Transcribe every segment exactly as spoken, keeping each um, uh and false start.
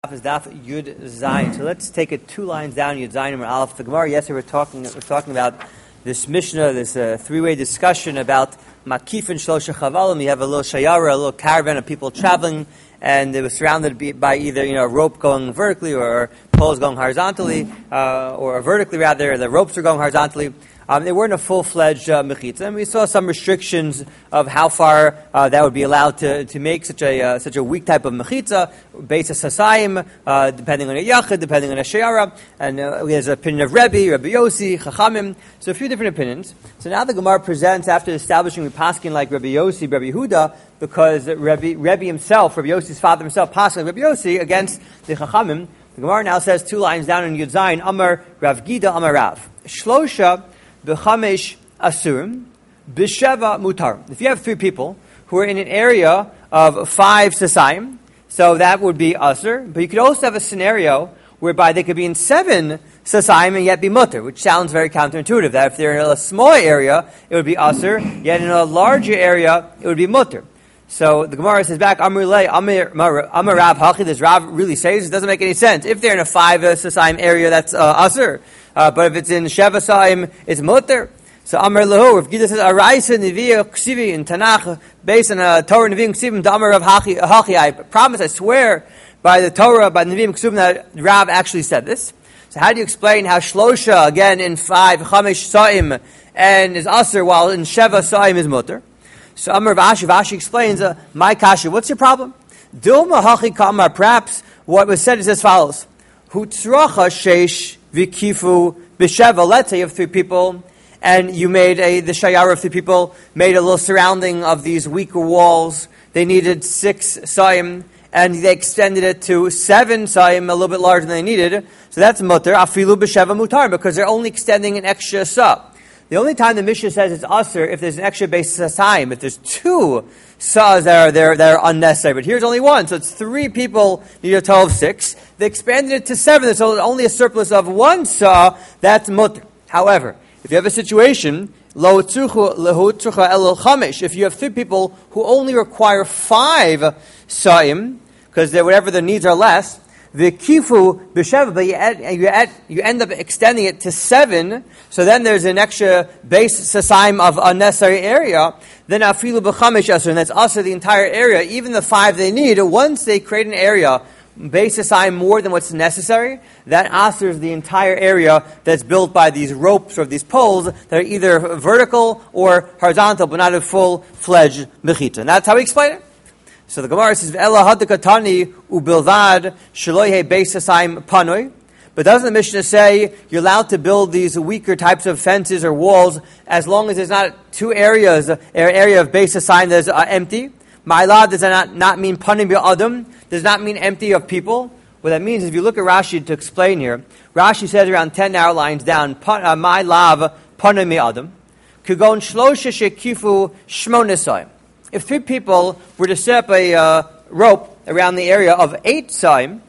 Is Daf Yud Zayin. So let's take it two lines down. Yud Zayin and Aleph. The Gemara. Yesterday we're talking. We're talking about this Mishnah, this uh, three-way discussion about Makif and Shlosha Chavalim. You have a little shayara, a little caravan of people traveling, and it was surrounded by either you know a rope going vertically or poles going horizontally, uh, or vertically rather. The ropes are going horizontally. Um, they weren't a full-fledged uh, mechitza, and we saw some restrictions of how far uh, that would be allowed to, to make such a uh, such a weak type of mechitza, basis hasayim, uh, depending on a yachid, depending on a shayara, and uh, there's an opinion of Rebbe, Rebbe Yossi, Chachamim, so a few different opinions. So now the Gemara presents, after establishing Paskin like Rebbe Yossi, Rebbe Yehuda, because Rebbe, Rebbe himself, Rebbe Yossi's father himself, Paskin like Rebbe Yossi against the Chachamim. The Gemara now says two lines down in Yud Zayin, Amar Rav Gida, Amar Rav. Shlosha B'chamesh asurim, b'sheva mutar. If you have three people who are in an area of five sasayim, so that would be asur. But you could also have a scenario whereby they could be in seven sasayim and yet be mutar, which sounds very counterintuitive. That if they're in a small area, it would be asur, yet in a larger area, it would be mutar. So the Gemara says back, Amar lei, Amar Rav Hachi. Does Rav really say this? It doesn't make any sense. If they're in a five sasayim area, that's uh, asur. Uh, but if it's in Sheva Sa'im, it's Mutter. So Amar Lahu, if Gita says, Araisa Nevi'ah Ksivi in Tanakh, based on a Torah Nevi'im Ksivim, Damar of Hachi, I promise, I swear, by the Torah, by Nevi'im Ksivim, that Rav actually said this. So how do you explain how Shlosha, again, in five, Chamesh Sa'im, and is Asr, while in Sheva Sa'im is Mutter? So Amar Vashi, Vashi explains, uh, my kasha, what's your problem? Dilma Hachi Kamar, perhaps what was said is as follows. Hutzracha Sheish Vikifu b'sheva. Let's say you have three people, and you made a the shayara of three people made a little surrounding of these weaker walls. They needed six sayim, and they extended it to seven sayim, a little bit larger than they needed. So that's mutar afilu b'sheva mutar, because they're only extending an extra sa. The only time the Mishnah says it's asur if there's an extra base sayim, if there's two saws that are there that are unnecessary. But here's only one, so it's three people need a total of six. They expanded it to seven, so only a surplus of one saw. That's mutter. However, if you have a situation, lo tzucha lehu tzucha el chamesh, if you have three people who only require five sa'im, because whatever their needs are less, the kifu b'sheva, but you, add, you, add, you end up extending it to seven, so then there's an extra base sasaim of unnecessary area, then afilu b'chamesh asur, and that's also the entire area, even the five they need. Once they create an area, base sasaim more than what's necessary, that asurs the entire area that's built by these ropes or these poles that are either vertical or horizontal, but not a full-fledged mechita. And that's how we explain it. So the Gemara says, "Ela hadikatani ubilvad shloihe beis hasaim panoi." But doesn't the Mishnah say you're allowed to build these weaker types of fences or walls as long as there's not two areas, an area of beis hasaim that's uh, empty? Ma'ila does that not, not mean panim bi'adam? Does not mean empty of people? What that means is, if you look at Rashi to explain here, Rashi says around ten narrow lines down, my lav panim bi'adam, kugon shlosha shekifu shmonesayim. If three people were to set up a uh, rope around the area of eight saim,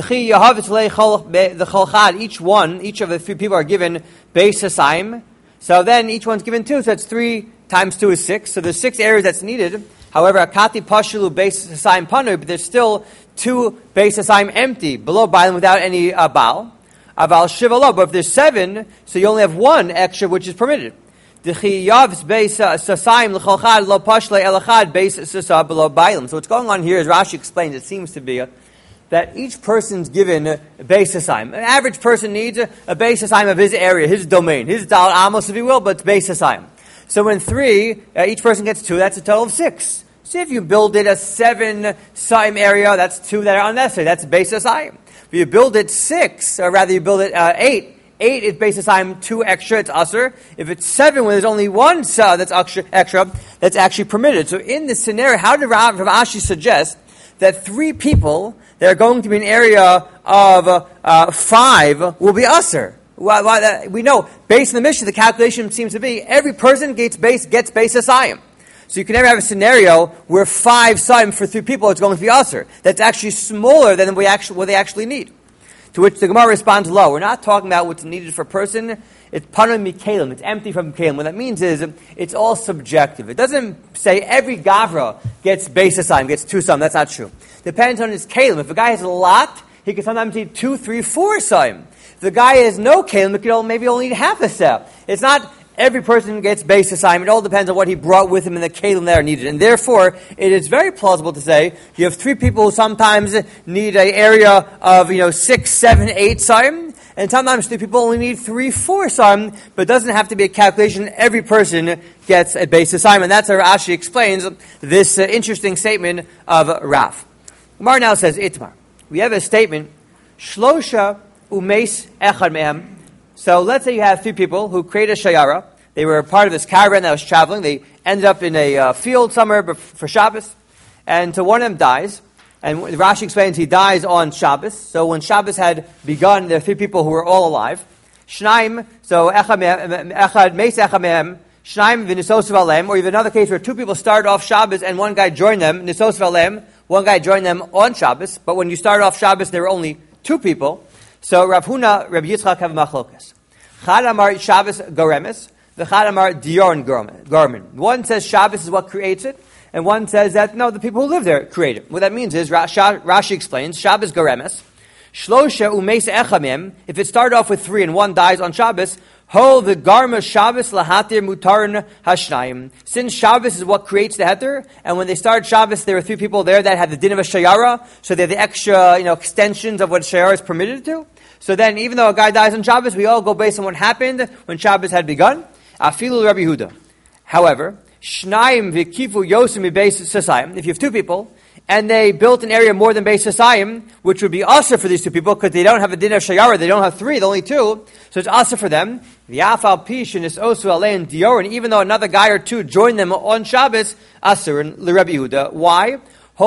each one, each of the three people are given base saim. So then each one's given two, so that's three times two is six. So there's six areas that's needed. However, akati pashilu base saim panu, but there's still two base saim empty below bailim without any uh, baal. Aval shivalo, but if there's seven, so you only have one extra which is permitted. So what's going on here, as Rashi explains, it seems to be that each person's given a base assignment. An average person needs a, a base assignment of his area, his domain, his dal amos, if you will, but it's base assignment. So when three, uh, each person gets two, that's a total of six. So if you build it a seven saim area, that's two that are unnecessary. That's base assignment. If you build it six, or rather you build it uh, eight, Eight is based on two extra, it's usher. If it's seven, when there's only one sa that's extra, extra, that's actually permitted. So in this scenario, how did Rav Ashi suggest that three people that are going to be an area of uh, uh, five will be usher? Well, well, uh, we know, based on the mission, the calculation seems to be every person gets base gets base asayim. So you can never have a scenario where five sayim for three people is going to be usher. That's actually smaller than we actually, what they actually need. To which the Gemara responds, "Lo, we're not talking about what's needed for a person. It's panam mikalim. It's empty from kalim. What that means is it's all subjective. It doesn't say every gavra gets base assignment, gets two sum. That's not true. Depends on his kalim. If a guy has a lot, he can sometimes need two, three, four saim. If the guy has no kelim, he could maybe only need half a sa. It's not every person gets base assignment. It all depends on what he brought with him in the kelim that are needed. And therefore, it is very plausible to say you have three people who sometimes need an area of, you know, six, seven, eight saim, and sometimes three people only need three, four saim, but it doesn't have to be a calculation. Every person gets a base assignment. That's how Rashi explains this uh, interesting statement of Rav. Gemara now says, Itmar. We have a statement, Shlosha umeis echad mehem. So let's say you have three people who create a shayara. They were a part of this caravan that was traveling. They ended up in a uh, field somewhere for Shabbos. And so one of them dies. And Rashi explains he dies on Shabbos. So when Shabbos had begun, there are three people who were all alive. Shnaim, so echad meis echad mehem. Shnaim v'nisos v'alem. Or even another case where two people started off Shabbos and one guy joined them. Nisos v'alem. One guy joined them on Shabbos. But when you started off Shabbos, there were only two people. So Rav Huna, Rabbi Yitzchak have machlokas. Chad amar Shabbos goremes, the Chad amar dior garmin. One says Shabbos is what creates it, and one says that no, the people who live there create it. What that means is Rashi, Rashi explains Shabbos goremes, shlosha umeis echamim. If it started off with three and one dies on Shabbos, ho the garma Shabbos lahatir mutarin hashnayim. Since Shabbos is what creates the heter, and when they started Shabbos, there were three people there that had the din of a shayara, so they're the extra, you know, extensions of what shayara is permitted to. So then, even though a guy dies on Shabbos, we all go based on what happened when Shabbos had begun. Afilu Rabbi Yehuda. However, Shnaim v'kifu yosim beis sasayim. If you have two people, and they built an area more than beis sasayim, which would be asur for these two people, because they don't have a din of shayara, they don't have three, they're only two, so it's asur for them. V'yafal pishin is osu alein dior, and even though another guy or two joined them on Shabbos, asur and Rabbi Yehuda. Why?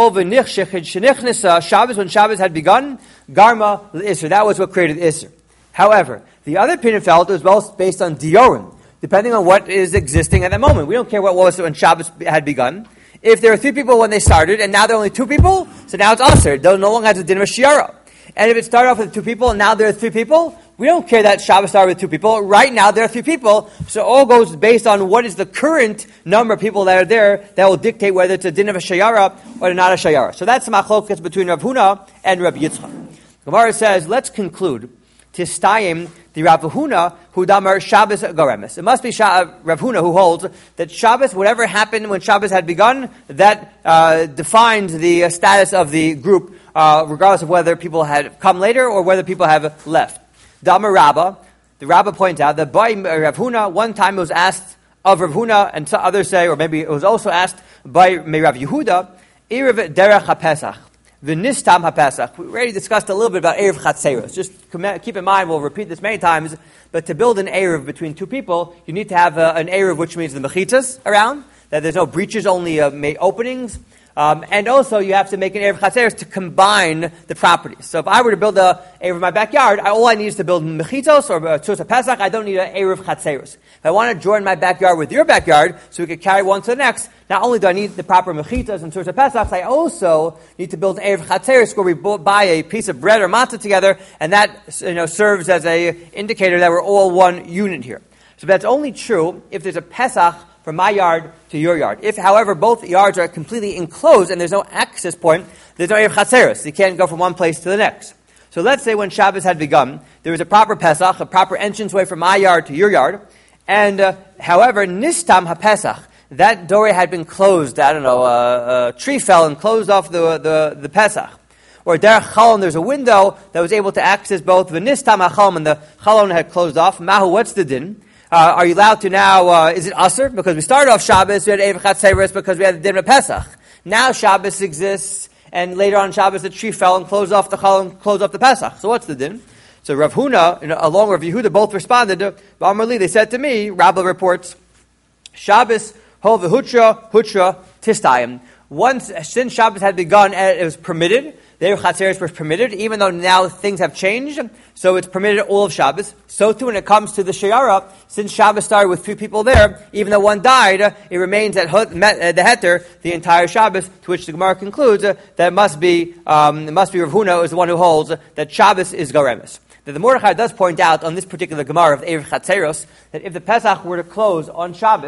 Shabbos, when Shabbos had begun, Garma l'Isser. That was what created Isser. However, the other opinion felt it was both based on Diorim, depending on what is existing at that moment. We don't care what was when Shabbos had begun. If there were three people when they started, and now there are only two people, so now it's Asr. They no longer has a din of Shiara. And if it started off with two people, and now there are three people, we don't care that Shabbos started with two people. Right now, there are three people. So it all goes based on what is the current number of people that are there that will dictate whether it's a din of a shayara or not a shayara. So that's the machlokas between Rav Huna and Rav Yitzchak. Gemara says, let's conclude. Tistayim the Rav Huna who damar Shabbos goremes. It must be Sha- Rav Huna who holds that Shabbos, whatever happened when Shabbos had begun, that uh, defines the uh, status of the group, uh, regardless of whether people had come later or whether people have left. Damar Rabba, the Rabba points out that by Rav Huna, one time it was asked of Rav Huna, and others say, or maybe it was also asked by Rav Yehuda, Erev Derech HaPesach, V'nistam HaPesach. We already discussed a little bit about Erev Chatzeros. Just keep in mind, we'll repeat this many times, but to build an Erev between two people, you need to have a, an Erev, which means the mechitas around, that there's no breaches, only uh, openings. Um, and also, you have to make an Erev Chatzeros to combine the properties. So if I were to build a Erev in my backyard, I, all I need is to build Mechitos or Tzos Pesach. I don't need an Erev Chatzeros. If I want to join my backyard with your backyard, so we could carry one to the next, not only do I need the proper Mechitos and Tzos Pesach, I also need to build an Erev Chatzeros where we buy a piece of bread or matzah together, and that, you know, serves as a indicator that we're all one unit here. So that's only true if there's a Pesach from my yard to your yard. If, however, both yards are completely enclosed and there's no access point, there's no Erev Chatzeros. You can't go from one place to the next. So let's say when Shabbos had begun, there was a proper Pesach, a proper entranceway from my yard to your yard, and uh, however, Nistam HaPesach, that door had been closed, I don't know, uh, a tree fell and closed off the, the, the Pesach. Or Derech Chalon, there's a window that was able to access both the Nistam HaChalon and the Chalon had closed off. Mahu, what's the din? Uh, are you allowed to now, uh, is it Asr? Because we started off Shabbos, we had Erev Chatzeros because we had the Din of Pesach. Now Shabbos exists, and later on Shabbos the tree fell and closed off the Chal and closed off the Pesach. So what's the Din? So Rav Huna, you know, along with Yehuda, both responded to Ba'amar, they said to me, Rabba reports, Shabbos, Hol v'hutra, hutra, tistayim. Once, since Shabbos had begun, it was permitted. The Erev Chatzeros was permitted, even though now things have changed. So it's permitted all of Shabbos. So too when it comes to the Shayara, since Shabbos started with three people there, even though one died, it remains at the Heter the entire Shabbos, to which the Gemara concludes that it must be, um, it must be Rav Huna is the one who holds that Shabbos is Goremes. That the Mordechai does point out on this particular Gemara of the Erev Chatzeros, that if the Pesach were to close on Shabbos,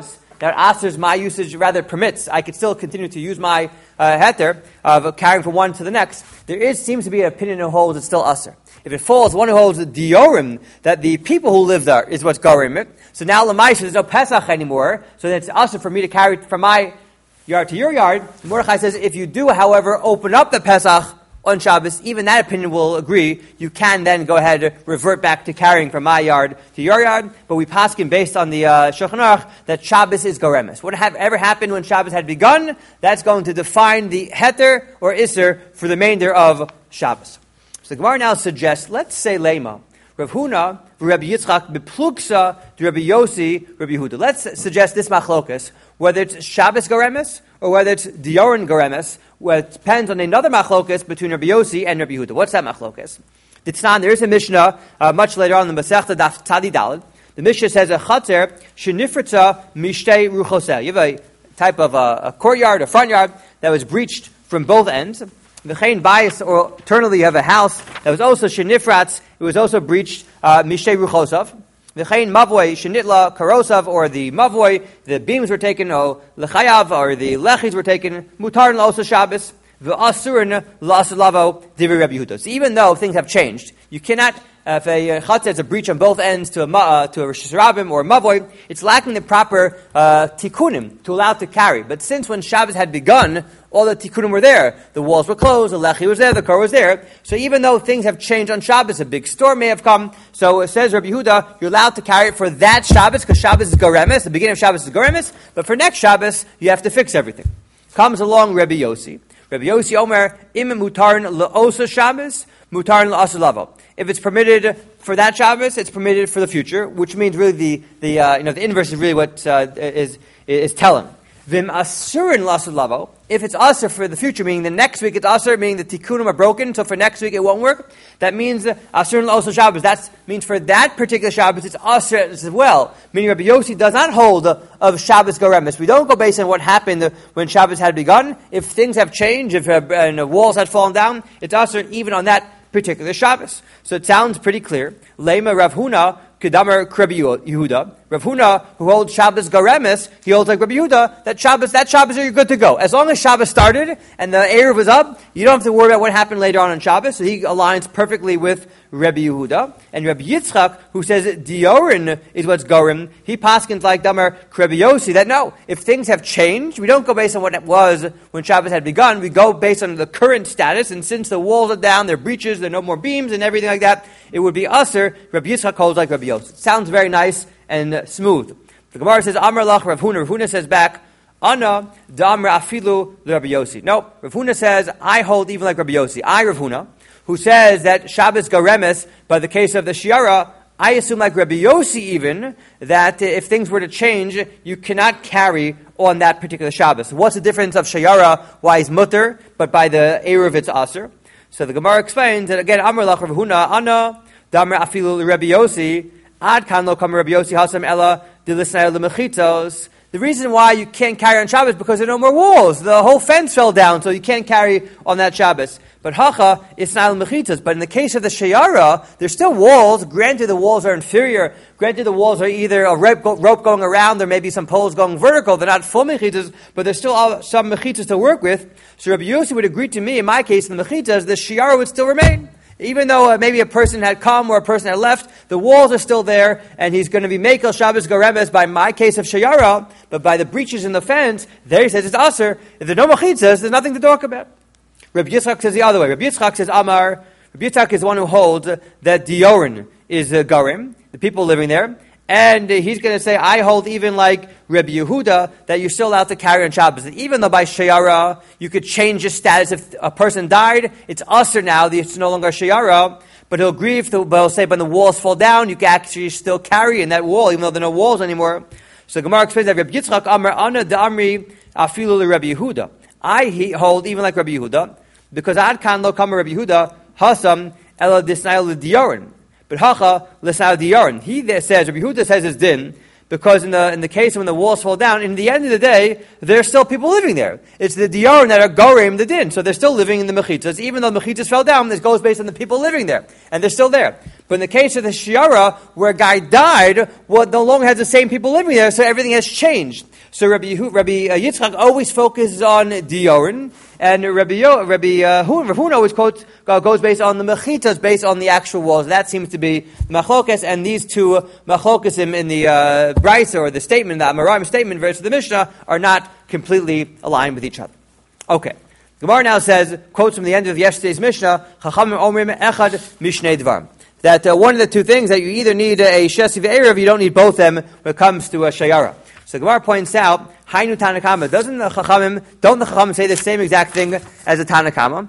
that asers my usage rather permits. I could still continue to use my uh, heter of carrying from one to the next. There is seems to be an opinion who holds it's still aser. If it falls, one who holds the diorim, that the people who live there is what's gorim it. So now Lamaisa, there's no Pesach anymore, so then it's aser for me to carry from my yard to your yard. Mordechai says, if you do, however, open up the Pesach on Shabbos, even that opinion will agree, you can then go ahead and revert back to carrying from my yard to your yard, but we paskin based on the uh, Shulchan Aruch that Shabbos is goremes. What have ever happened when Shabbos had begun, that's going to define the heter or isser for the remainder of Shabbos. So the Gemara now suggests, let's say Lema, Rav Huna, Rabbi Yitzchak, Bepluksa, Rabbi Yossi, Rabbi Yehuda. Let's suggest this machlokas, whether it's Shabbos goremes or whether it's Diorin goremes, well, it depends on another machlokas between Rabbi Yossi and Rabbi Yehuda. What's that machlokas? Ditznan, there is a Mishnah uh, much later on in the Masechta Daf Tzadi Daled. The Mishnah says a chater shenifritza mishtei ruchoseh. You have a type of uh, a courtyard, a front yard that was breached from both ends. V'chein bias, or alternately you have a house that was also shenifratz. It was also breached uh, mishtei ruchosav. V'chein mavoi shenitla karosav, or the mavoi, the beams were taken, or lechayav, or the lechis were taken. Mutar also Shabbos. V'asurin la'asulavo divrei Rabbi Yehuda. So even though things have changed, you cannot. Uh, if a chatzah has a breach on both ends to a uh, to a Rosh Hashanah or a mavoi, it's lacking the proper uh, tikkunim to allow it to carry. But since when Shabbos had begun, all the tikkunim were there. The walls were closed, the lechi was there, the car was there. So even though things have changed on Shabbos, a big storm may have come. So it says Rabbi Yehuda, you're allowed to carry it for that Shabbos, because Shabbos is goremes, the beginning of Shabbos is goremes, but for next Shabbos, you have to fix everything. Comes along Rabbi Yossi. Rabbi Yossi Omer, im mutarin la'osa Shabbos, mutarin la'asa lavo. If it's permitted for that Shabbos, it's permitted for the future, which means really the, the uh, you know the inverse is really what uh, is is telling. Vim asurin la'asa lavo. If it's aser for the future, meaning the next week it's aser, meaning the tikkunim are broken, so for next week it won't work. That means asurin la'osa Shabbos. That means for that particular Shabbos it's aser as well. Meaning Rabbi Yossi does not hold of Shabbos goremes. We don't go based on what happened when Shabbos had begun. If things have changed, if uh, and the walls had fallen down, it's aser even on that particular Shabbos. So it sounds pretty clear. Lema Rav Huna Kedamer Rabbi Yehuda. Rav Huna, who holds Shabbos goremes, he holds like Rabbi Yehuda, that Shabbos, that Shabbos you're good to go. As long as Shabbos started and the Erev was up, you don't have to worry about what happened later on on Shabbos. So he aligns perfectly with Rabbi Yehuda. And Rabbi Yitzchak, who says Diorin is what's gorim, he paskins like Damer Rabbi Yossi, that no, if things have changed, we don't go based on what it was when Shabbos had begun, we go based on the current status, and since the walls are down, there are breaches, there are no more beams and everything like that, it would be usher. Rabbi Yitzchak holds like Rabbi Yossi. It sounds very nice and uh, smooth. The Gemara says, Amar lach Rav Huna. Rav Huna says back, Ana damra afilu Rabbi Yossi. No, Rav Huna says, I hold even like Rabbi Yossi. I, Rav Huna, who says that Shabbos goremes, by the case of the Shiara, I assume like Rabbi Yossi even, that if things were to change, you cannot carry on that particular Shabbos. What's the difference of Shiara, why he's mutter, but by the Erev it's aser? So the Gemara explains that again, Amar lach Rav Huna, Ana damra afilu Rabbi Yossi, Ad kan lo kam Rabbi Yossi hasam ela dilisnei lemechitos. The reason why you can't carry on Shabbos is because there are no more walls. The whole fence fell down, so you can't carry on that Shabbos. But hacha is not mechitos. But in the case of the sheyara, there's still walls. Granted, the walls are inferior. Granted, the walls are either a rope, rope going around, or maybe some poles going vertical. They're not full mechitos, but there's still some mechitos to work with. So Rabbi Yossi would agree to me, in my case, in the mechitos, the sheyara would still remain. Even though uh, maybe a person had come or a person had left, the walls are still there, and he's going to be Mekel Shabbos Goremes by my case of Shayara, but by the breaches in the fence, there he says it's Aser. If there are no Mechitzas, there's nothing to talk about. Rabbi Yitzchak says the other way. Rabbi Yitzchak says Amar. Rabbi Yitzchak is the one who holds that Diorin is uh, Garim, the people living there, and uh, he's going to say, I hold even like Rabbi Yehuda, that you're still allowed to carry on Shabbos. Even though by Shayara, you could change his status. If a person died, it's Aser now, it's no longer Shayara, but he'll grieve, but he'll say, when the walls fall down, you can actually still carry in that wall, even though there are no walls anymore. So Gemara explains that Rabbi Yitzchak, Amar, Ana Da'amri, Afilu Rabbi Yehuda. I he, hold even like Rabbi Yehuda, because Ad kan lo kama Rabbi Yehuda, Hasam, Ela Disnail Diorin. But Hacha, Lisnail Diorin. He there says, Rabbi Yehuda says his din, because in the in the case of when the walls fall down, in the end of the day, there's still people living there. It's the diyarim that are gorim the din, so they're still living in the mechitzas. Even though the mechitzas fell down, this goes based on the people living there, and they're still there. But in the case of the shiara, where a guy died, well, no longer has the same people living there, so everything has changed. So Rabbi, Yehu, Rabbi uh, Yitzchak always focuses on diyarim, and Rabbi Yo, Rabbi uh, Huna always quotes, uh, goes based on the mechitzas, based on the actual walls. That seems to be machlokas, and these two uh, machlokas in, in the uh, Brisa or the statement, the Amoraim statement versus the Mishnah, are not completely aligned with each other. Okay. Gemara now says, quotes from the end of yesterday's Mishnah, Chachamim Omrim Echad Mishnei Dvarim. That uh, one of the two things, that you either need a Shesi ve'erev, you don't need both them when it comes to a Shayara. So Gemara points out, Hainu Tanakama, doesn't the Chachamim, don't the Chachamim say the same exact thing as the Tanakama?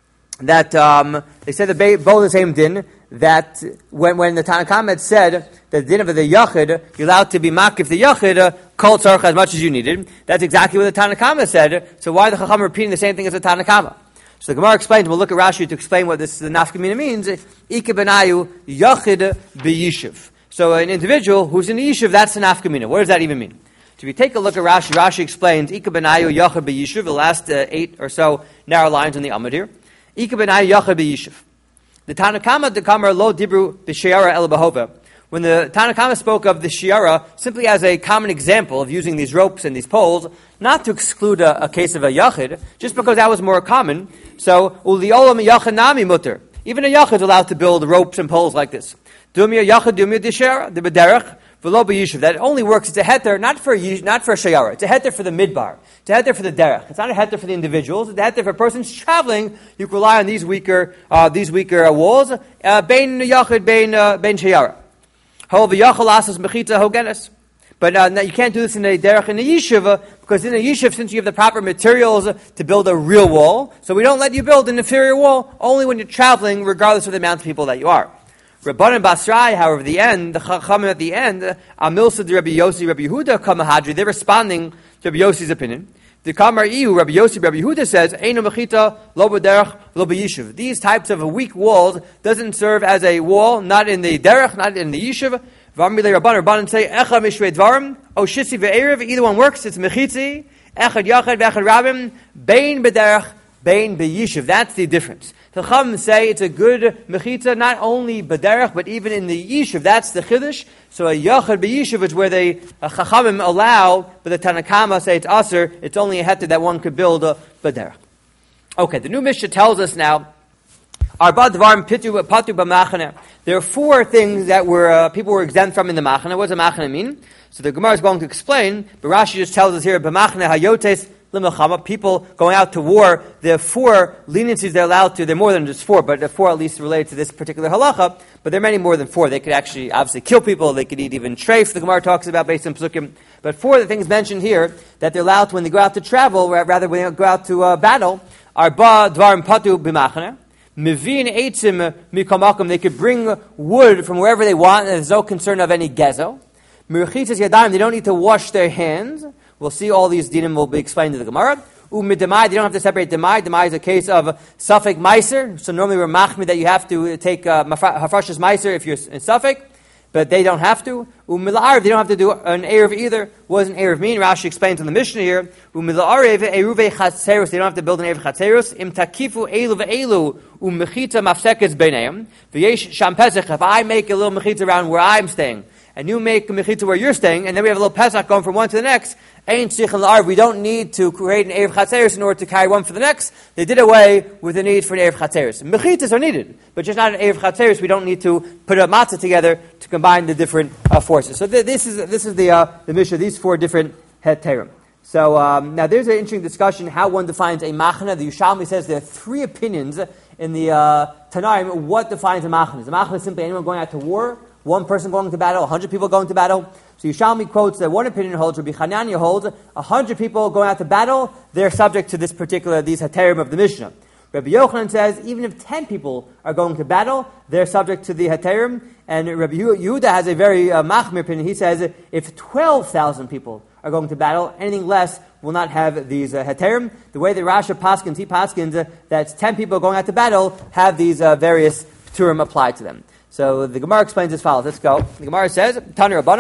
That um, they said the ba- both the same din, that when when the Tanakama had said that the din of the Yachid, you're allowed to be makif the Yachid, uh, kol tzarech as much as you needed. That's exactly what the Tanakama said. So why the Chachamim repeating the same thing as the Tanakama? So the Gemara explains, we'll look at Rashi to explain what this the nafkamina means. Ike benayu Yachid b'yishuv. So an individual who's in the yishuv, that's the nafkamina. What does that even mean? So if you take a look at Rashi, Rashi explains, Ika benayu yachid b'yishuv, the last uh, eight or so narrow lines on the Amud here. Ika benayu yachid b'yishuv. The Tanakama dekamar lo dibru b'shiara el bahova. When the Tanakama spoke of the shiara simply as a common example of using these ropes and these poles, not to exclude a, a case of a yachid, just because that was more common. So, uliolam yachid nami mutter. Even a yachid is allowed to build ropes and poles like this. Dumya yachid dumya dishara, the bederech. That only works, it's a heter, not for a, not for a shayara. It's a heter for the midbar. It's a heter for the derech. It's not a heter for the individuals. It's a heter for a person's traveling. You can rely on these weaker, uh, these weaker uh, walls. Bein yachid, bein bein shayara. However, yachal asas mechita hogenes. But uh, you can't do this in a derech in a yeshiva, because in a yeshiva, since you have the proper materials to build a real wall, so we don't let you build an inferior wall only when you're traveling, regardless of the amount of people that you are. Rabbanan Basrai, however, the end, the Chachamim at the end, Amilsa de Rabbi Yossi, Rabbi Yehuda, Kamahadri, they're responding to Rabbi Yossi's opinion. The Kamar Iu, Rabbi Yossi, Rabbi Yehuda says, Eino Mechita, Lo B'derech, Lo B'yishuv. These types of weak walls doesn't serve as a wall, not in the derech, not in the yishuv. V'amile Rabbanan, Rabbanan say, Echa Mishrei Dvarim, O Shisi Ve'erev, either one works, it's Mechitzi, Echad Yachad, V'echad Rabim, Bein B'derech, Bein B'yishuv. That's the difference. The Chachamim say it's a good mechitza, not only b'derech, but even in the yishuv. That's the chiddush. So a yachad b'yishuv is where they a Chachamim allow, but the Tanakama say it's aser. It's only a heter that one could build a b'derech. Okay, the new Mishnah tells us now. Arba dvarim pitu patu b'machane. There are four things that were uh, people were exempt from in the machane. What does a machane mean? So the Gemara is going to explain. But Rashi just tells us here b'machane hayotes. People going out to war, there are four leniencies they're allowed to. There are more than just four, but there are four at least related to this particular halacha. But there are many more than four. They could actually obviously kill people. They could eat even treif. The Gemara talks about based on psukim. But four of the things mentioned here that they're allowed to when they go out to travel, rather when they go out to uh, battle, are ba dvarim patu b'machane. Mivin eitzim mikamakum. They could bring wood from wherever they want, and there's no concern of any gezo. Mirchitzas yadayim. They don't need to wash their hands. We'll see all these dinim will be explained in the Gemara. Umidamai, they don't have to separate demai. Demai is a case of Safek Meiser. So normally we're machmi that you have to take uh, Hafrashas Meiser if you're in Safek, but they don't have to. Umilarev, they don't have to do an Erev either. What does an Erev mean? Rashi explains in the Mishnah here. Umilarev, Eruve Chatzeros, they don't have to build an Erev Chatzeros. Im takifu elu ve'elu, umechita mafsekes beineim. V'yesh sham pesach, if I make a little mechita around where I'm staying, and you make a mechita where you're staying, and then we have a little pesach going from one to the next, Ein Tzichin L'Arv, we don't need to create an Erev Chatzeros in order to carry one for the next. They did away with the need for an Erev Chatzeros. Mechitas are needed, but just not an Erev Chatzeros. We don't need to put a matzah together to combine the different uh, forces. So th- this is this is the uh, the Mishnah, these four different heterim. So um, now there's an interesting discussion how one defines a machna. The Yushalmi says there are three opinions in the uh, Tanaim what defines a machna. Is a machna simply anyone going out to war? One person going to battle, a hundred people going to battle. So Yushalmi quotes that one opinion holds, Rabbi Chananya holds, a hundred people going out to battle, they're subject to this particular, these heterim of the Mishnah. Rabbi Yochanan says, even if ten people are going to battle, they're subject to the heterim. And Rabbi Yehuda has a very uh, machmir opinion. He says, if twelve thousand people are going to battle, anything less will not have these uh, heterim. The way that Rasha paskins, he paskins uh, that ten people going out to battle have these uh, various turim applied to them. So the Gemara explains as follows. Let's go. The Gemara says, Tani Rabbanan,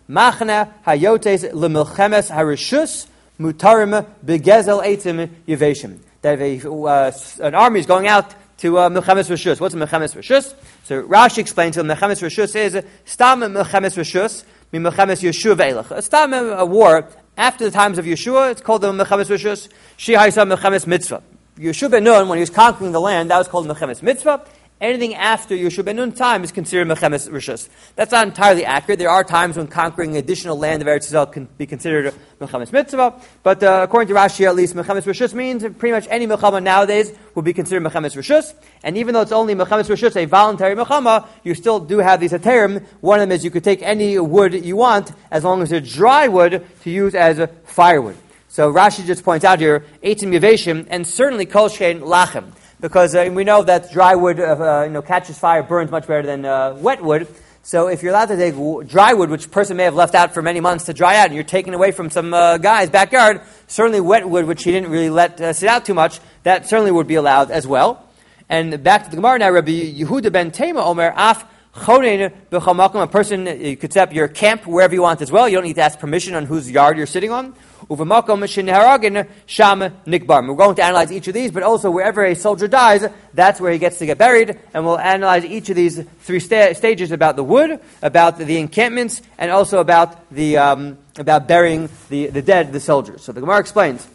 Machna hayotes lemilchemes harishus mutarim begezel eitim yeveshim. That if a, uh, an army is going out to uh, milchemes rishus. What's a milchemes rishus? So Rashi explains to milchemes rishus is stam milchemes rishus mi milchemes Yeshua ve'elach. Stam a war after the times of Yeshua. It's called the milchemes rishus. Shi haisa milchemes mitzvah. Yeshua ben Nun, when he was conquering the land, that was called milchemes mitzvah. Anything after Yeshua ben Nun's time is considered Mechemes Rishus. That's not entirely accurate. There are times when conquering additional land of Eretz Yisrael can be considered Mechemes Mitzvah, but uh, according to Rashi, at least, Mechemes Rishus means pretty much any Mechama nowadays will be considered Mechemes Rishus, and even though it's only Mechemes Rishus, a voluntary Mechama, you still do have these Heterim. One of them is you could take any wood you want, as long as it's dry wood, to use as a firewood. So Rashi just points out here, Eitim Yeveshim, and certainly Kol Shein Lachem. Because uh, we know that dry wood uh, you know, catches fire, burns much better than uh, wet wood. So if you're allowed to take w- dry wood, which a person may have left out for many months to dry out, and you're taking away from some uh, guy's backyard, certainly wet wood, which he didn't really let uh, sit out too much, that certainly would be allowed as well. And back to the Gemara now, Rabbi Yehuda ben Tema Omer, Af chonein b'chamakom, a person, you could set up your camp wherever you want as well. You don't need to ask permission on whose yard you're sitting on. Uvamakom shenharagin sham nikbar. We're going to analyze each of these, but also wherever a soldier dies, that's where he gets to get buried, and we'll analyze each of these three sta- stages about the wood, about the, the encampments, and also about the um, about burying the, the dead, the soldiers. So the Gemara explains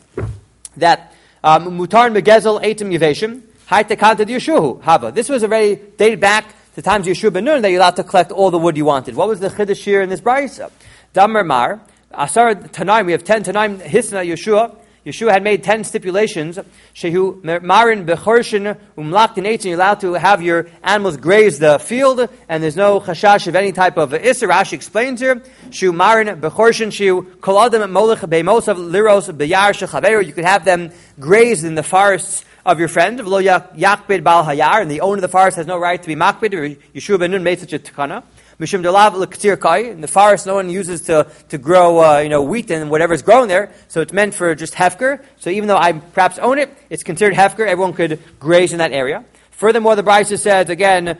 that mutar megezel eitim yeveshim haitekanta Yeshuhu hava. This was already dated back to times of Yeshua ben Nun that you're allowed to collect all the wood you wanted. What was the chiddush here in this brayso? Damar mar. Asar Tanaim, we have ten Tanaim, Hisna Yeshua. Yeshua had made ten stipulations. Shehu Marin Bechorshin Umlaktin Eitzin, you're allowed to have your animals graze the field, and there's no chashash of any type of Isser. Rashi explains here. Shehu Marin Bechorshin, Shehu Koladam Molech Beimosav Liros Beyar Shechaveru, you could have them graze in the forests of your friend. V'lo Yakbid Bal Hayar, and the owner of the forest has no right to be makbid. Yeshua ben Nun made such a takana. Mishum delav l'ktir kai. In the forest, no one uses to to grow, uh, you know, wheat and whatever's grown there. So it's meant for just hefker. So even though I perhaps own it, it's considered hefker. Everyone could graze in that area. Furthermore, the Brisa says again,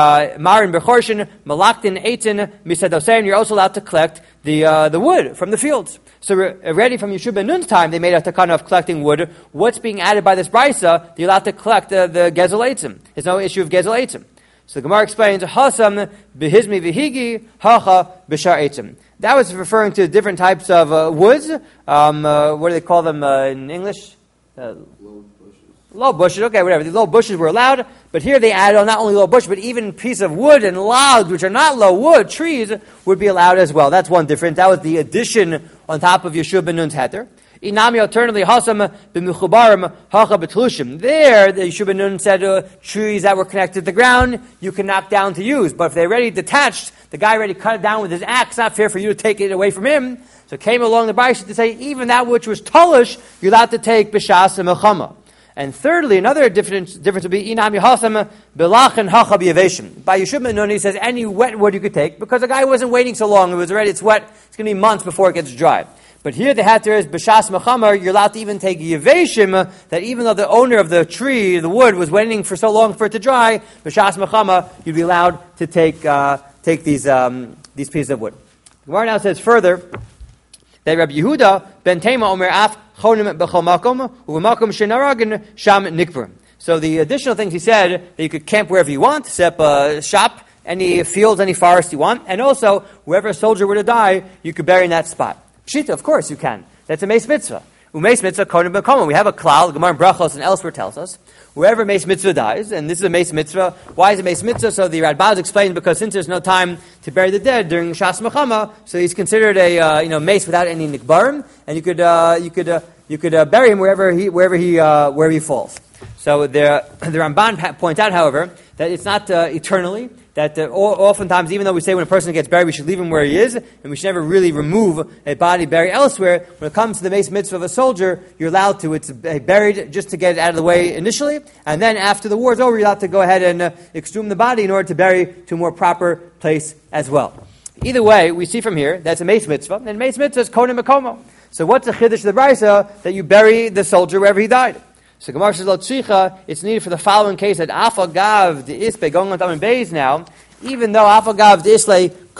marin bechorshin malaktin eitin misadosein. You're also allowed to collect the uh, the wood from the fields. So already from Yeshua ben Nun's time, they made a takana of collecting wood. What's being added by this Brisa? You're allowed to collect uh, the gezel eitzim. There's no issue of gezel eitzim. So the Gemara explains, Hasam behizmi vihigi hacha b'shar eitzim. That was referring to different types of uh, woods. Um, uh, what do they call them uh, in English? Uh, low bushes. Low bushes, okay, whatever. The low bushes were allowed, but here they added on not only low bush, but even piece of wood and logs, which are not low wood, trees, would be allowed as well. That's one difference. That was the addition on top of Yeshua ben Nun's heter. Inami alternately hasam b'mechubarim hacha b'tlushim. There, the Yeshua ben Nun said uh, trees that were connected to the ground you can knock down to use, but if they're already detached, the guy already cut it down with his axe. Not fair for you to take it away from him. So came along the Brisa to say even that which was talish, you're allowed to take b'shas and mechama. And thirdly, another difference, difference would be inami hasam belachin hacha b'yaveshim. By Yeshua ben Nun, he says any wet wood you could take because the guy wasn't waiting so long. It was already it's wet. It's going to be months before it gets dry. But here the hatter is b'shas mechamar. You're allowed to even take yeveshim. That even though the owner of the tree, the wood, was waiting for so long for it to dry, b'shas mechamar, you'd be allowed to take uh, take these um, these pieces of wood. The Gemara now says further that Rabbi Yehuda ben Tema omer af chonim b'chol makom u'makom shenaragin sham nikbar. So the additional things he said that you could camp wherever you want, set up a shop, any fields, any forest you want, and also wherever a soldier were to die, you could bury in that spot. Pshita, of course you can. That's a meis mitzvah. Umeis mitzvah konim b'komah. We have a klal, Gemara in Brachos and elsewhere tells us, wherever meis mitzvah dies, and this is a meis mitzvah. Why is it meis mitzvah? So the Radbaz explains because since there's no time to bury the dead during Shas Mechama, so he's considered a uh, you know meis without any nikbarim, and you could uh, you could uh, you could uh, bury him wherever he wherever he uh, wherever he falls. So the the Ramban points out, however, that it's not uh, eternally. That uh, oftentimes, even though we say when a person gets buried, we should leave him where he is, and we should never really remove a body buried elsewhere, when it comes to the meis mitzvah of a soldier, you're allowed to. It's buried just to get it out of the way initially, and then after the war is over, you're allowed to go ahead and uh, exhume the body in order to bury to a more proper place as well. Either way, we see from here, that's a meis mitzvah, and meis mitzvah is konim mekomo. So what's the chiddush of the Brisa? That you bury the soldier wherever he died. So Gemara says, L'tzicha, it's needed for the following case that Afagav the Ispe, going on Tamin Beis now, even though Afagav the Isle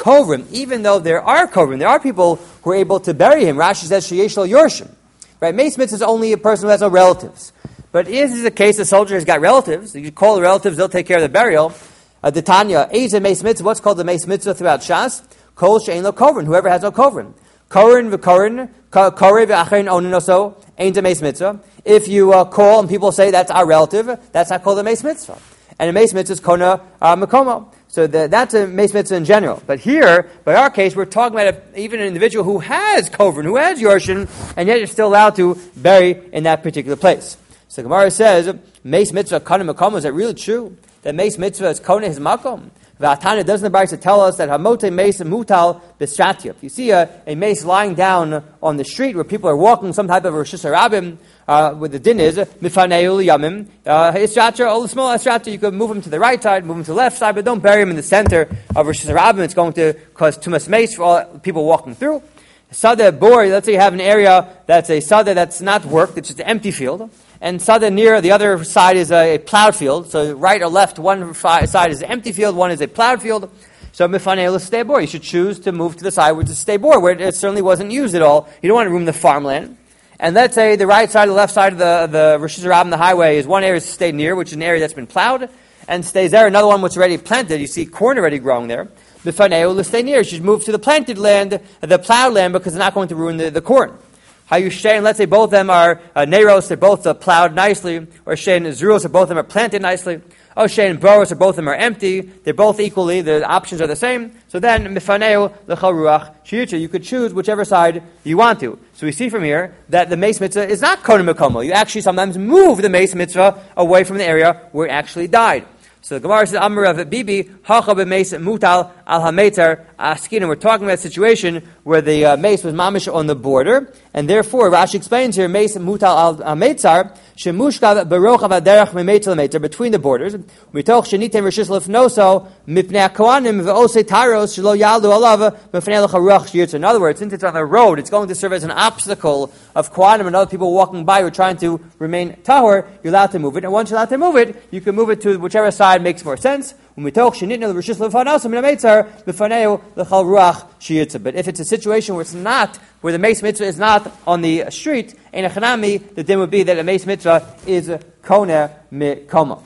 kovrim, even though there are kovrim, there are people who are able to bury him. Rashi says sheyesh lo yorshim. Right? Meis mitzvah is only a person who has no relatives. But if this is the case, the soldier has got relatives. You call the relatives; they'll take care of the burial. Uh, the Tanya, Eza Meis Mitzvah, what's called the Meis Mitzvah throughout Shas? Kol she'ein lo kovrin, whoever has no kovrin. Korin v'korin, korei v'achein onin oso, ein the Meis Mitzvah. If you uh, call and people say that's our relative, that's not called a Meis Mitzvah. And a Meis Mitzvah is kona uh, mekomo. So the, that's a Meis Mitzvah in general. But here, by our case, we're talking about a, even an individual who has kovrin, who has yorshin, and yet you're still allowed to bury in that particular place. So Gemara says, Meis Mitzvah kona mekomo, is that really true? That Meis Mitzvah is kona his makom. V'atana doesn't the Brisa tell us that hamote meis mutal b'stratyup. You see a, a mace lying down on the street where people are walking, some type of Rosh Hashanah, uh, where the din is mifaneu yamim. Estratra, all the small estratra, you could move him to the right side, move him to the left side, but don't bury him in the center of Rosh Hashanah. It's going to cause too much mace for all people walking through. Sada bor, let's say you have an area that's a sada that's not worked, it's just an empty field. And sada near the other side is a, a plowed field. So right or left, one side is an empty field, one is a plowed field. So mifanei l'stei bor, you should choose to move to the side which is stei bor, where it certainly wasn't used at all. You don't want to ruin the farmland. And let's say the right side or the left side of the, the Rosh Hashanah, the highway, is one area to stay near, which is an area that's been plowed, and stays there. Another one which is already planted. You see corn already growing there. Mifanei l'stei near, you should move to the planted land, the plowed land, because it's not going to ruin the, the corn. How you shein, let's say both of them are uh, neros, they're both uh, plowed nicely, or shein zeros, or both of them are planted nicely, or shein boros, or both of them are empty, they're both equally, the options are the same, so then, mifaneu l'chal ruach shiyucha, you could choose whichever side you want to. So we see from here that the Meis Mitzvah is not kodim mekomo, you actually sometimes move the Meis Mitzvah away from the area where it actually died. So the Gemara says, Amar Rav Bibi, hacha b'meis mutal al hametar askin. We're talking about a situation where the uh, mace was mamish on the border, and therefore, Rashi explains here, meis mutal al hametar, shemushkav berochav aderech memetar metar, between the borders, mitoch shenitem rishis lefnoso, mipnei kohanim ve'osei taros, shelo yaldu alav, mepnei l'charuach shirtz. In other words, since it's on the road, it's going to serve as an obstacle of kohanim and other people walking by who are trying to remain tahor, you're allowed to move it, and once you're allowed to move it, you can move it to whichever side makes more sense. But if it's a situation where it's not, where the Meis Mitzvah is not on the street, the din would be that a Meis Mitzvah is kona mikoma.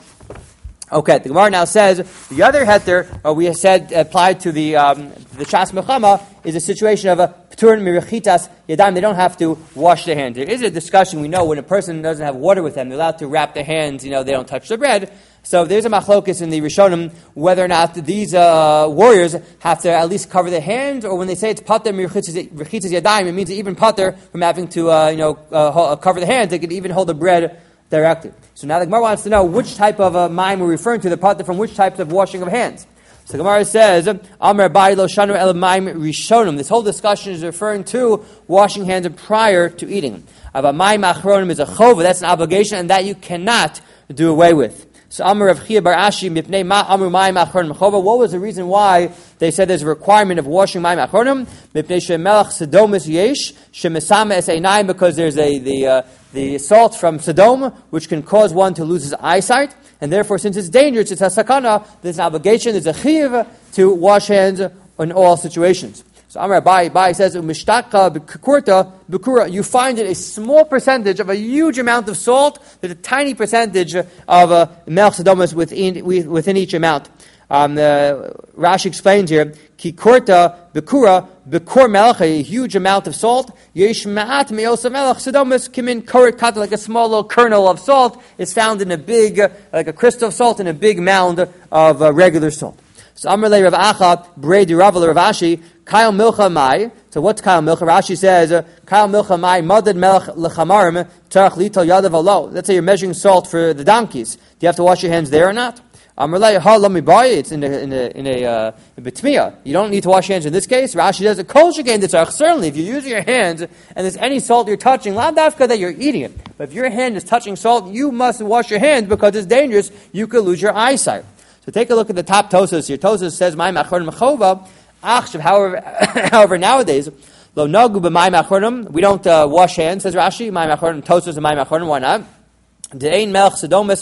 Okay, the Gemara now says the other heter uh, we have said applied to the um, the Shas Mechama is a situation of a p'turin mirichitas yadam. They don't have to wash their hands. There is a discussion we know when a person doesn't have water with them, they're allowed to wrap their hands. You know, they don't touch the bread. So there's a machlokes in the Rishonim whether or not these uh, warriors have to at least cover their hands, or when they say it's pater mirichitas yadayim, it means even pater from having to uh, you know uh, cover the hands. They could even hold the bread directly. So now the Gemara wants to know which type of uh, mime we're referring to, the pater from which types of washing of hands. So the Gemara says, Amar Bai lo shanu el mime rishonim. This whole discussion is referring to washing hands prior to eating. Ava mime achronim is a chova, that's an obligation, and that you cannot do away with. So Amar Rav Chia bar Ashi mipnei ma amru mime achronim chova. What was the reason why they said there's a requirement of washing mime achronim? Mipnei shemelach sedomis yesh shemesame es einayim, because there's a the uh, the salt from Sodom, which can cause one to lose his eyesight, and therefore, since it's dangerous, it's a sakana, there's an obligation, there's a chiv to wash hands in all situations. So Amar Abai, Abai says, "Mishtaka b'kurta b'kura." You find it a small percentage of a huge amount of salt. There's a tiny percentage of uh, melch Sodomus within within each amount. Um, the, Rashi explains here, "Kikurta b'kura b'kur melch," a huge amount of salt. Yesh ma'at me'osa melch Sodomus kimin koret kata, like a small little kernel of salt is found in a big, uh, like a crystal of salt in a big mound of uh, regular salt. So Amar le Rav Acha Brei Dirav Rav Ashi Kyle Milcha Mai. So what's Kyle Milcha? Rashi says uh, Kyle Milcha Mai Madad Melch Lechamarim Tarach Lital Yadav Alo. Let's say you're measuring salt for the donkeys. Do you have to wash your hands there or not? Amar le Ha Lo Mibai. It's in a in a in a uh, betmiya. You don't need to wash your hands in this case. Rashi says a kol shekain tzarich. Certainly, if you're using your hands and there's any salt you're touching, lav dafka that you're eating it. But if your hand is touching salt, you must wash your hands because it's dangerous. You could lose your eyesight. So take a look at the top Tosas here. Tosas says, "Ma'im achronim chova." However, however, nowadays, lo nagu b'ma'im achronim, we don't uh, wash hands. Says Rashi, "Ma'im achronim Tosas and ma'im achronim." Why not? De'ein melch sedomus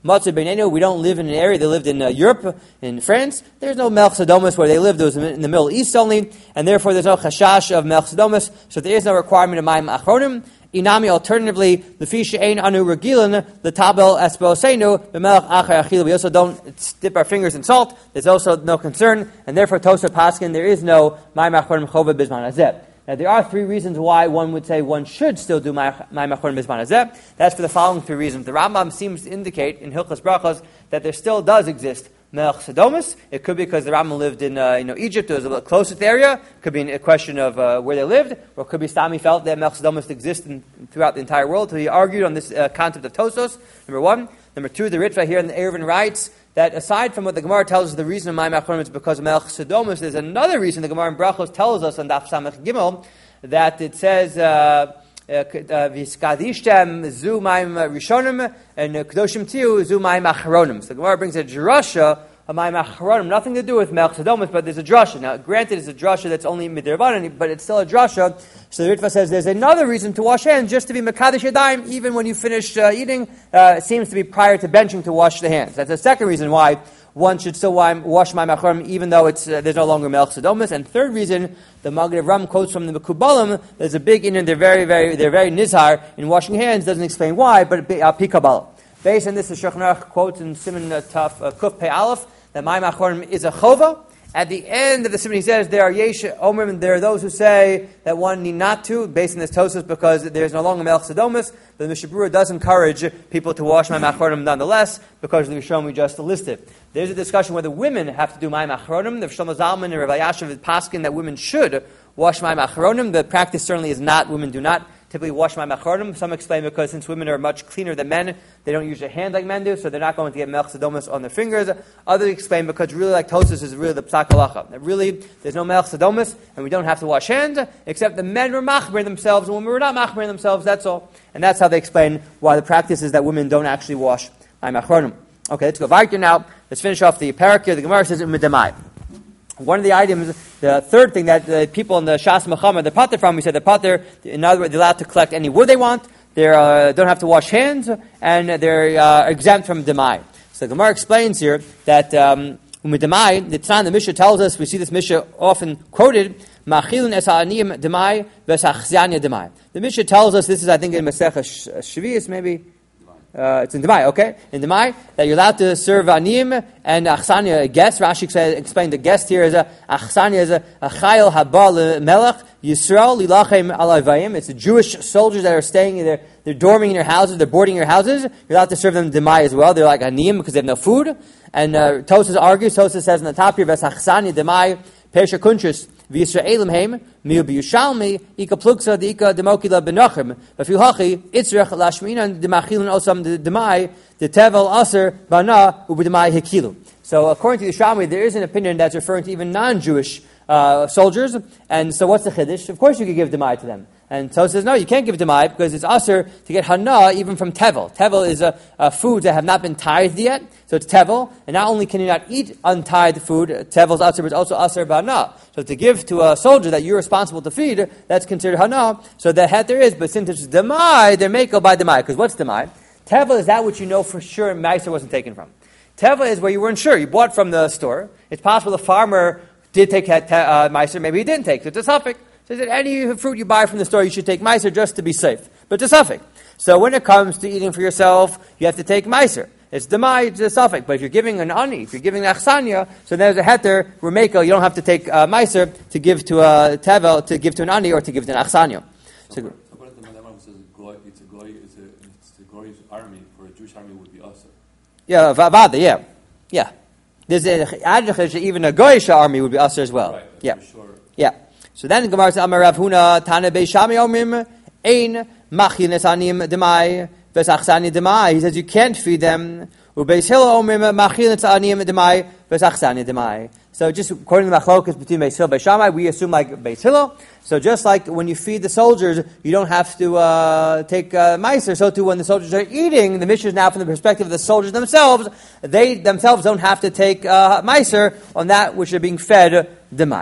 Matzah Beinenu, we don't live in an area, they lived in uh, Europe, in France. There's no Melech Sodomus where they lived, it was in the Middle East only, and therefore there's no Chashash of Melech Sodomus, so there is no requirement of Mayim Achronim. Inami, alternatively, the Fisha Ein Anu Regilin, the Tabel Esposenu, the Melech Acher Achil. We also don't dip our fingers in salt, there's also no concern, and therefore Tosa Paskin, there is no Mayim Achronim Chova Bizman Hazeh. Now, there are three reasons why one would say one should still do Mayim Achronim Bizman Hazeh. That's for the following three reasons. The Rambam seems to indicate in Hilchos Brachos that there still does exist Melech Sodomus. It could be because the Rambam lived in uh, you know Egypt, it was a little closer to the area. It could be a question of uh, where they lived, or it could be Stami felt that Melech Sodomus exists in, throughout the entire world. So he argued on this uh, concept of Tosos, number one. Number two, the Ritva here in the Eruvin writes that aside from what the Gemara tells us the reason of Mayim Achronim is because of Melech Sodomus, there's another reason the Gemara in Brachos tells us on Daf Samech Gimel that it says V'skadishtem zu Mayim Rishonim and Kedoshim Tiu zu Mayim Achronim. So the Gemara brings a drasha of Mayim Achronim, nothing to do with Melech Sodomus, but there's a drasha. Now, granted, it's a drasha that's only midirbanan, but it's still a drasha. So the Ritva says there's another reason to wash hands, just to be mekadesh yadayim, even when you finish uh, eating. Uh, it seems to be prior to benching to wash the hands. That's the second reason why one should still wash Mayim Achronim, even though it's uh, there's no longer Melech Sodomus. And third reason, the Maggid Ram quotes from the Mekubalim. There's a big in, and they're very, very, they're very nizhar in washing hands. Doesn't explain why, but uh, pi Kabbalah. Based on this, the Shulchan Aruch quotes in Siman uh, Taf uh, Kuf Pei Aleph that Mayim Achronim is a chova. At the end of the Siman, he says there are yesh omrim, and there are those who say that one need not to, based on this Tosos, because there's no longer Melech Sodomus. But the Mishnah Berurah does encourage people to wash Mayim Achronim nonetheless, because of the Rishon we just listed. There's a discussion whether women have to do Mayim Achronim. The Shlomo Zalman and Rav Yashav paskin that women should wash Mayim Achronim. The practice certainly is not, women do not typically wash Mayim Achronim. Some explain because since women are much cleaner than men, they don't use their hands like men do, so they're not going to get Melech Sodomus on their fingers. Others explain because really like Tosos is really the Psak Halacha. That really, there's no Melech Sodomus, and we don't have to wash hands, except the men were machmer themselves, and women were not machmer themselves, that's all. And that's how they explain why the practice is that women don't actually wash Mayim Achronim. Okay, let's go weiter now. Let's finish off the parak here. The Gemara says, Midamai. One of the items, the third thing that the people in the Shas Mechamer, the pater from, we said the pater, in other words, they're allowed to collect any wood they want, they uh, don't have to wash hands, and they're uh, exempt from demai. So the Gemara explains here that um, demai, the Tnan, the Mishnah tells us, we see this Mishnah often quoted, Machilun es ha'aniyim demai v'sachzianya demai. The Mishnah tells us, this is I think in Masechah Shvius maybe, Uh, it's in Demai, okay? In Demai, that you're allowed to serve Aniyim and Achsanya guests. Rashi explained the guest here is a Achsanya is a Chayil Haba Melech Yisrael Lilachem Alayvayim. It's the Jewish soldiers that are staying there. They're dorming in your houses. They're boarding your houses. You're allowed to serve them Demai as well. They're like Aniyim because they have no food. And uh, Tosas argues. Tosas says in the top here, Ves Achsanya Demai Pesha Kuntrus. V'Yisraelim heim miu b'Yushalmi ika pluksa d'ika demokila b'nochem v'fihachi itzrech lashminan demachilin osam demai detevel aser bana ub'demai hekilu. So according to the Yushalmi, there is an opinion that's referring to even non-Jewish uh, soldiers. And so what's the chiddush? Of course you could give demai to them. And so it says, no, you can't give demai because it's aser to get hana even from tevel. Tevel is a, a food that have not been tithed yet. So it's tevel. And not only can you not eat untithed food, tevel's aser, but it's also aser bana. So to give to a soldier that you're responsible to feed, that's considered hana. So the het there is, but since it's demai, they're mako by demai. Because what's demai? Tevel is that which you know for sure Meiser wasn't taken from. Tevel is where you weren't sure. You bought from the store. It's possible the farmer did take uh, Meiser, maybe he didn't take. So it's a suffix. So that any fruit you buy from the store, you should take Meiser just to be safe. But it's a suffix. So when it comes to eating for yourself, you have to take Meiser. It's demai, it's a suffix. But if you're giving an ani, if you're giving an achsanya, so there's a heter, remeko, you don't have to take uh, Meiser to give to a tevel, to give to an ani, or to give to an achsanya. So, so according to the Madama, says it's a goy, it's a, it's a goyish army, for a Jewish army would be also. Yeah, vada, yeah. Yeah. There's a, even a goyish army would be usher as well. Right, yeah. Sure. Yeah. So then the Gemara says, Amar Rav Huna, Tane Beishami Omrim, Ein Machin Esanim Demai, Vesachsani Demai. He says you can't feed them. Ubeis Hillel Omrim, Machin Esanim Demai, Vesachsani Demai. So just according to the machlokas between Beis Hillel and Beis Shammai, we assume like Beis Hillel. So just like when you feed the soldiers, you don't have to uh, take uh, meiser. So too, when the soldiers are eating, the Mishnah is now from the perspective of the soldiers themselves. They themselves don't have to take uh, meiser on that which are being fed demai.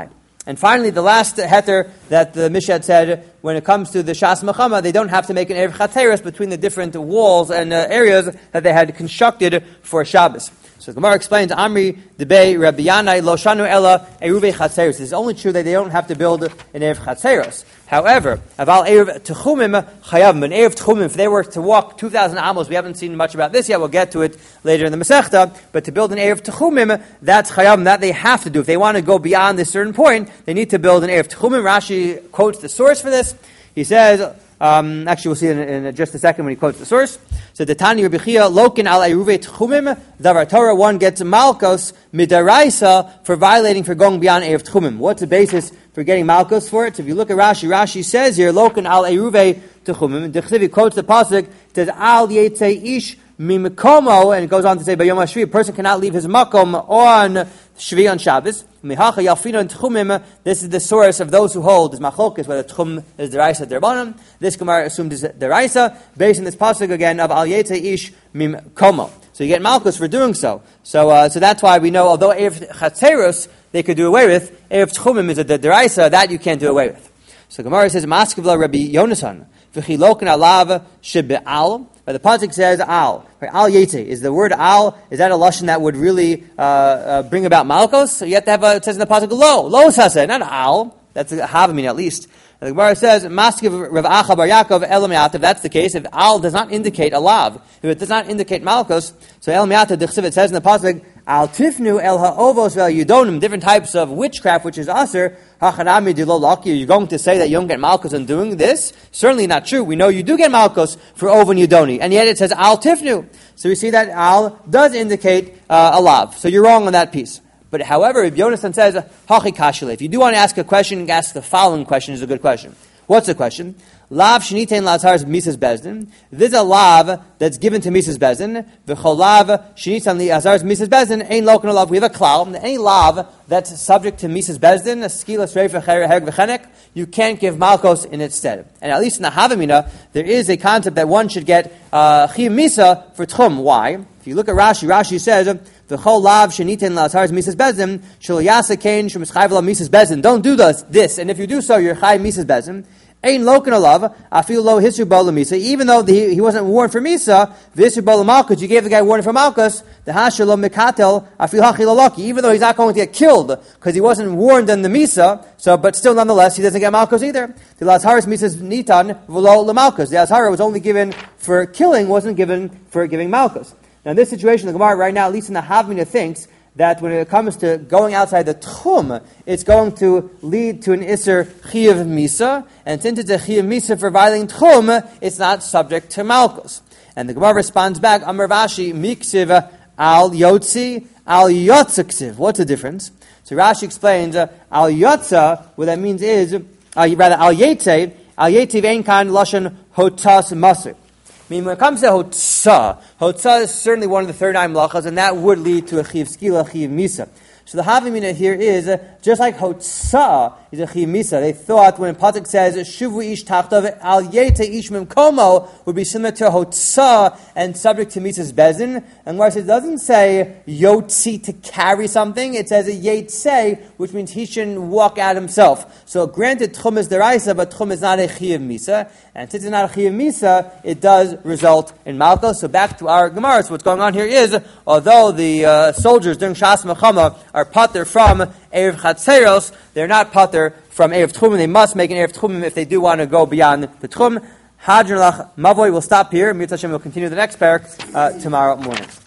And finally, the last heter that the Mishnah said, when it comes to the Shas Mechama, they don't have to make an Erev Chatzeros between the different walls and uh, areas that they had constructed for Shabbos. So the Gemara explains, Amri debei Rabbi Yanai lo shanu ela eruve chatzeros. It's only true that they don't have to build an erev chatzeros. However, aval erev techumim chayavim, an erev techumim, if they were to walk two thousand amos, we haven't seen much about this yet. We'll get to it later in the Masechta. But to build an erev techumim, that's chayavim. That they have to do. If they want to go beyond this certain point, they need to build an erev techumim. Rashi quotes the source for this. He says. Um, actually, we'll see it in, in just a second when he quotes the source. So, the Tani Rabbi Chia, Lokin al Eruve Tchumim, Davar Torah, one gets Malkos Midaraisa for violating, for going beyond Erev Tchumim. What's the basis for getting Malkos for it? So if you look at Rashi, Rashi says here, Lokin al Eruve Tchumim, the Chsivi quotes the Pasuk, it says, Al Yetzei Ish Mimikomo, and it goes on to say, Bayom HaShvi, a person cannot leave his makom on Shvi on Shabbos. Mihacha Yalfino and Tchumim, this is the source of those who hold, is Machlokes, whether Tchum is Deraisa Derbanim. This Gemara assumed is Deraisa, based on this pasuk again of Al Yetzei Ish Mim Komo. So you get Malchus for doing so. So uh, so that's why we know, although Erev Chatzeros they could do away with, Erev Tchumim is a Deraisa, that you can't do away with. So Gemara says, Maskevla Rabbi Yonasan, V'chilokin alav shebe'al. But the pasuk says al. Right? Al yete is the word al. Is that a lashon that would really uh, uh, bring about malchus? So you have to have a, it says in the pasuk lo lo sase, not al. That's a havamina at least. And the Gemara says maskiv Rav Acha Bar Yaakov El Miat. If that's the case, if al does not indicate a lav, if it does not indicate malchus, so El Miat Dichsiv, it says in the pasuk al tifnu el ha'ovos vel yudonim, different types of witchcraft which is aser. Hachanami dilo laki. You're going to say that you don't get malchus on doing this? Certainly not true. We know you do get malchus for oven yudoni, and yet it says al tifnu. So we see that al does indicate uh, a lav. So you're wrong on that piece. But however, if Yonasan says hachi kashile, if you do want to ask a question, ask the following question is a good question. What's the question? Lav shenitein lazar's misas bezdin. This is a lav that's given to misas bezdin. V'chol lav shenitein lazar's misas bezdin. Ein lokan lav. We have a klal. Any lav that's subject to misas bezdin, a skila sreifa hereg v'chenek, you can't give malchos in its stead. And at least in the Havamina, there is a concept that one should get uh, chiyuv misa for tchum. Why? If you look at Rashi, Rashi says v'chol lav shenitein lazar's misas bezdin shel yasa kain shemischayv la misas bezdin. Don't do this. This, and if you do so, you're chay misas bezdin. Ein lokan alav, afilu lo hisru bo misa. Even though the, he wasn't warned for misa, v'hisru bo malchus, you gave the guy warning for malchus. The hashir lo mikatel, afilu hachi lo loki. Even though he's not going to get killed because he wasn't warned in the misa, so but still nonetheless he doesn't get malchus either. The lazharis misas nitan v'lo lemalchus. The lazhara was only given for killing, wasn't given for giving malchus. Now in this situation, the Gemara right now, at least in the Havmina, thinks that when it comes to going outside the tchum, it's going to lead to an iser chiyuv misa, and since it's a chiyuv misa for violating tchum, it's not subject to malchus. And the Gemara responds back, Amar Rashi, miksiv al yotzi al yotziksiv. What's the difference? So Rashi explains, uh, al yotza, what that means is, uh, rather al yetze, al yetze vein kan lashon hotas masir. I mean, when it comes to Hotzah, Hotzah is certainly one of the thirty-nine malachas, and that would lead to a Chiv Skila, Chiv Misa. So the Havamina here is, uh, just like Hotzah is a Chiv Misa, they thought when Patrick says, Shuvu ish tachtav al yete ish mimkomo, would be similar to Hotzah and subject to Misa's bezin. And whereas it doesn't say Yotzi to carry something, it says a Yetze, which means he shouldn't walk out himself. So granted, Tchum is deraisa, but Tchum is not a Chiv Misa. And since it's not a Chiv Misa, it does result in Malchus. So back to our Gemara. So what's going on here is, although the uh, soldiers during Shas Mechama are pater from Erev Chatzeros, they're not pater from Erev Tchumim. They must make an Erev Tchumim if they do want to go beyond the Tchum. Hadron Lach Mavoy will stop here. Mir Hashem will continue the next parak uh, tomorrow morning.